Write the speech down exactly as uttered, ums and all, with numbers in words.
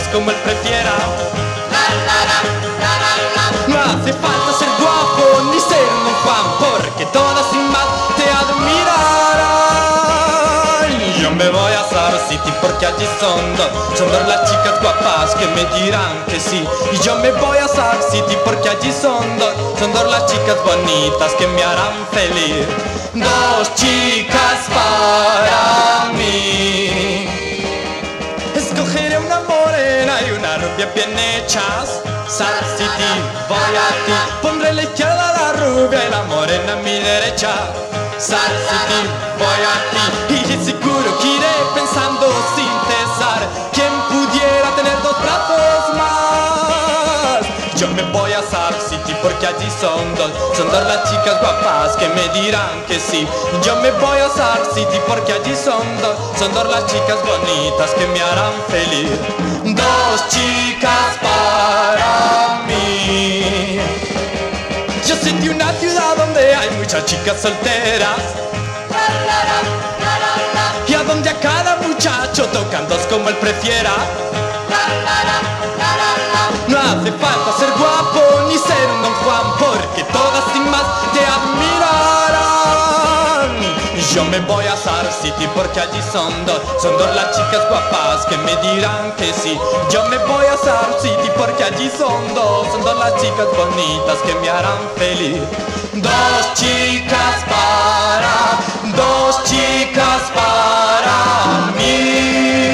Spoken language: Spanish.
como él prefiera. No hace falta ser guapo ni ser un Don Juan, porque todas sin más te admirarán. Yo me voy a Star City porque allí son dos, son dos las chicas guapas que me dirán que sí. Y yo me voy a Star City porque allí son dos, son dos las chicas bonitas que me harán feliz. Dos chicas para mí. Escogeré una morena y una rubia bien hechas. Star City, voy a ti. Pondré a la izquierda la rubia y la morena a mi derecha. Star City, voy a ti. Y seguro que iré pensando sin cesar quién pudiera tener dos brazos más. Yo me voy a Star City porque allí son dos, son dos las chicas guapas que me dirán que sí. Yo me voy a Star City porque allí son dos, son dos las chicas bonitas que me harán feliz. Dos chicas para mí. Yo soy de una ciudad donde hay muchas chicas solteras y a donde a cada muchacho tocan dos como él prefiera. No hace falta ser guapo ni ser un Don Juan, porque todas sin más te admirarán. Yo me voy a Star City porque allí son dos, son dos las chicas guapas que me dirán que sí. Yo me voy a Star City porque allí son dos, son dos las chicas bonitas que me harán feliz. Dos chicas para, dos chicas para mí.